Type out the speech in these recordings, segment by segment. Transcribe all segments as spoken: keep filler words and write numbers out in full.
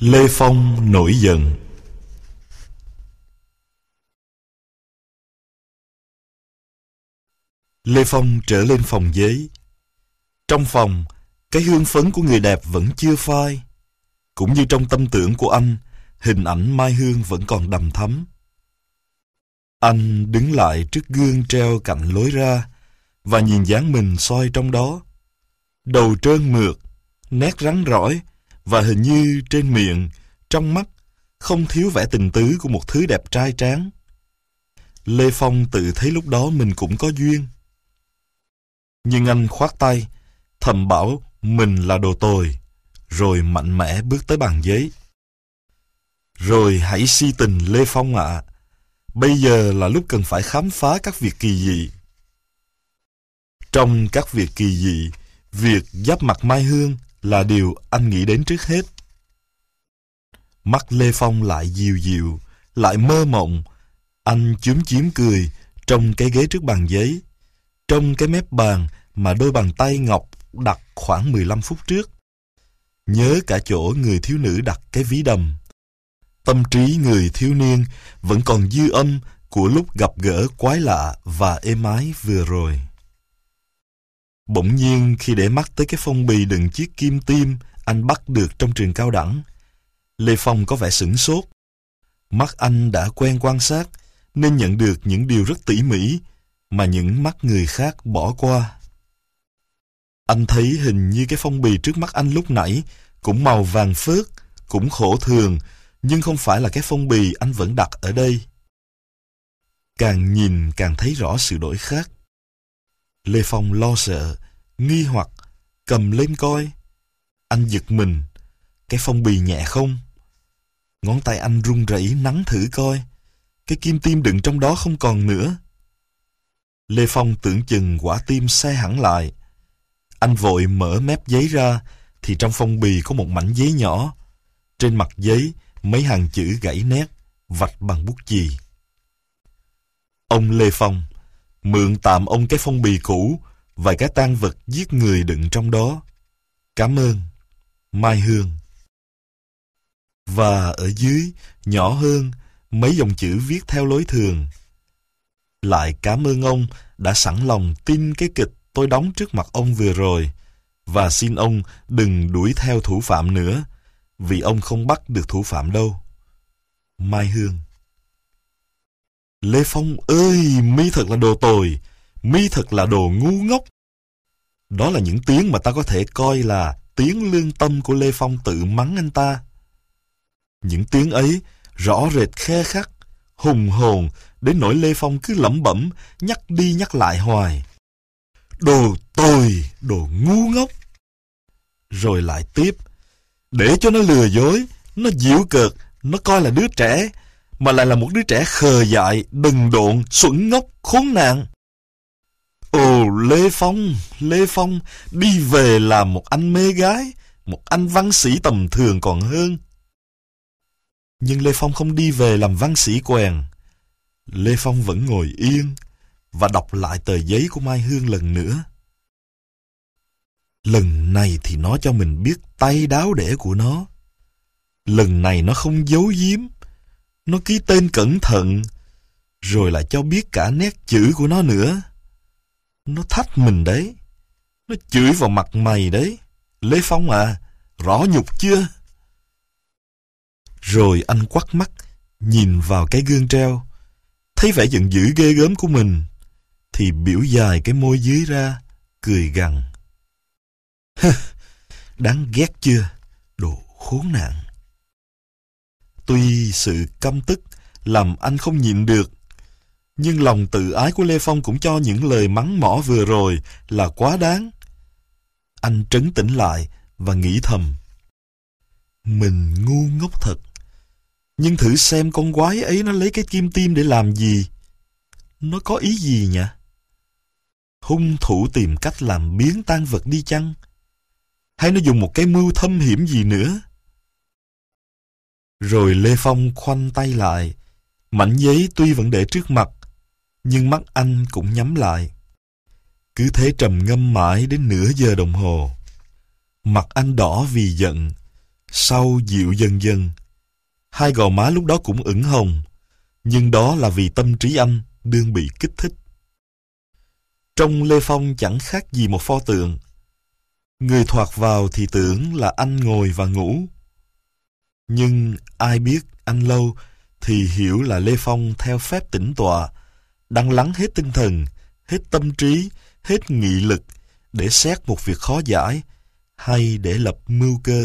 Lê Phong nổi giận. Lê Phong trở lên phòng giấy. Trong phòng, cái hương phấn của người đẹp vẫn chưa phai. Cũng như trong tâm tưởng của anh, hình ảnh Mai Hương vẫn còn đằm thắm. Anh đứng lại trước gương treo cạnh lối ra và nhìn dáng mình soi trong đó. Đầu trơn mượt, nét rắn rỏi và hình như trên miệng, trong mắt không thiếu vẻ tình tứ của một thứ đẹp trai tráng. Lê Phong tự thấy lúc đó mình cũng có duyên. Nhưng anh khoát tay, thầm bảo mình là đồ tồi, rồi mạnh mẽ bước tới bàn giấy. Rồi hãy si tình Lê Phong ạ. À. Bây giờ là lúc cần phải khám phá các việc kỳ dị. Trong các việc kỳ dị, việc giáp mặt Mai Hương là điều anh nghĩ đến trước hết. Mắt Lê Phong lại dịu dịu, lại mơ mộng. Anh chúm chím cười trong cái ghế trước bàn giấy, trong cái mép bàn mà đôi bàn tay ngọc đặt khoảng mười lăm phút trước. Nhớ cả chỗ người thiếu nữ đặt cái ví đầm. Tâm trí người thiếu niên vẫn còn dư âm của lúc gặp gỡ quái lạ và êm ái vừa rồi. Bỗng nhiên khi để mắt tới cái phong bì đựng chiếc kim tim anh bắt được trong trường cao đẳng, Lê Phong có vẻ sửng sốt. Mắt anh đã quen quan sát nên nhận được những điều rất tỉ mỉ mà những mắt người khác bỏ qua. Anh thấy hình như cái phong bì trước mắt anh lúc nãy cũng màu vàng phớt, cũng khổ thường, nhưng không phải là cái phong bì anh vẫn đặt ở đây. Càng nhìn càng thấy rõ sự đổi khác. Lê Phong lo sợ, nghi hoặc, cầm lên coi. Anh giật mình, cái phong bì nhẹ không? Ngón tay anh run rẩy nắn thử coi, cái kim tim đựng trong đó không còn nữa. Lê Phong tưởng chừng quả tim xe hẳn lại. Anh vội mở mép giấy ra, thì trong phong bì có một mảnh giấy nhỏ. Trên mặt giấy, mấy hàng chữ gãy nét, vạch bằng bút chì. Ông Lê Phong, mượn tạm ông cái phong bì cũ và cái tang vật giết người đựng trong đó. Cảm ơn, Mai Hương. Và ở dưới, nhỏ hơn, mấy dòng chữ viết theo lối thường. Lại cảm ơn ông đã sẵn lòng tin cái kịch tôi đóng trước mặt ông vừa rồi, và xin ông đừng đuổi theo thủ phạm nữa, vì ông không bắt được thủ phạm đâu. Mai Hương. Lê Phong ơi, mi thật là đồ tồi, mi thật là đồ ngu ngốc. Đó là những tiếng mà ta có thể coi là tiếng lương tâm của Lê Phong tự mắng anh ta. Những tiếng ấy rõ rệt khe khắc, hùng hồn, đến nỗi Lê Phong cứ lẩm bẩm, nhắc đi nhắc lại hoài. Đồ tồi, đồ ngu ngốc. Rồi lại tiếp, để cho nó lừa dối, nó giễu cợt, nó coi là đứa trẻ, mà lại là một đứa trẻ khờ dại, đần độn, xuẩn ngốc, khốn nạn. Ồ, Lê Phong, Lê Phong, đi về làm một anh mê gái, một anh văn sĩ tầm thường còn hơn. Nhưng Lê Phong không đi về làm văn sĩ quèn. Lê Phong vẫn ngồi yên và đọc lại tờ giấy của Mai Hương lần nữa. Lần này thì nó cho mình biết tay đáo để của nó. Lần này nó không giấu giếm, nó ký tên cẩn thận, rồi lại cho biết cả nét chữ của nó nữa. Nó thách mình đấy, nó chửi vào mặt mày đấy. Lê Phong à, rõ nhục chưa? Rồi anh quắt mắt, nhìn vào cái gương treo, thấy vẻ giận dữ ghê gớm của mình, thì biểu dài cái môi dưới ra, cười gằn. Đáng ghét chưa, đồ khốn nạn. Tuy sự căm tức làm anh không nhịn được, nhưng lòng tự ái của Lê Phong cũng cho những lời mắng mỏ vừa rồi là quá đáng. Anh trấn tĩnh lại và nghĩ thầm, mình ngu ngốc thật. Nhưng thử xem con quái ấy nó lấy cái kim tim để làm gì? Nó có ý gì nhỉ? Hung thủ tìm cách làm biến tang vật đi chăng? Hay nó dùng một cái mưu thâm hiểm gì nữa? Rồi Lê Phong khoanh tay lại. Mảnh giấy tuy vẫn để trước mặt, nhưng mắt anh cũng nhắm lại. Cứ thế trầm ngâm mãi đến nửa giờ đồng hồ. Mặt anh đỏ vì giận, Sau dịu dần dần. Hai gò má lúc đó cũng ửng hồng, nhưng đó là vì tâm trí anh đương bị kích thích. Trong Lê Phong chẳng khác gì một pho tượng. Người thoạt vào thì tưởng là anh ngồi và ngủ. Nhưng ai biết anh lâu thì hiểu là Lê Phong theo phép tĩnh tọa, đang lắng hết tinh thần, hết tâm trí, hết nghị lực để xét một việc khó giải hay để lập mưu cơ.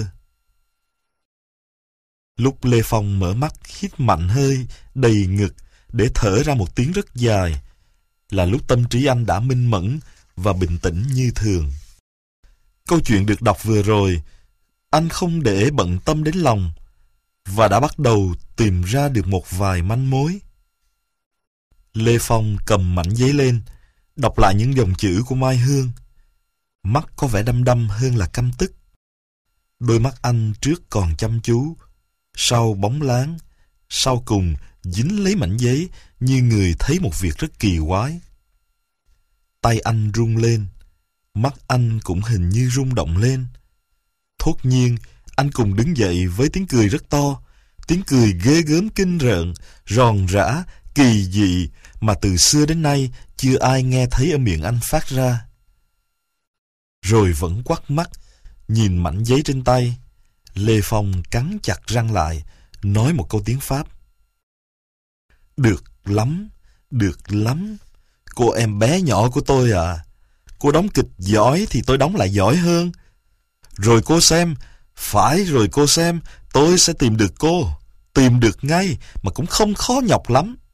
Lúc Lê Phong mở mắt hít mạnh hơi đầy ngực để thở ra một tiếng rất dài, là lúc tâm trí anh đã minh mẫn và bình tĩnh như thường. Câu chuyện được đọc vừa rồi, anh không để bận tâm đến lòng và đã bắt đầu tìm ra được một vài manh mối. Lê Phong cầm mảnh giấy lên, đọc lại những dòng chữ của Mai Hương. Mắt có vẻ đăm đăm hơn là căm tức. Đôi mắt anh trước còn chăm chú, sau bóng láng, sau cùng dính lấy mảnh giấy như người thấy một việc rất kỳ quái. Tay anh rung lên, mắt anh cũng hình như rung động lên. Thốt nhiên, anh cùng đứng dậy với tiếng cười rất to, tiếng cười ghê gớm kinh rợn, ròn rã, kỳ dị mà từ xưa đến nay chưa ai nghe thấy ở miệng anh phát ra. Rồi vẫn quắt mắt, nhìn mảnh giấy trên tay, Lê Phong cắn chặt răng lại, nói một câu tiếng Pháp. Được lắm, được lắm. Cô em bé nhỏ của tôi à, cô đóng kịch giỏi thì tôi đóng lại giỏi hơn. Rồi cô xem, phải rồi cô xem, tôi sẽ tìm được cô, tìm được ngay mà cũng không khó nhọc lắm.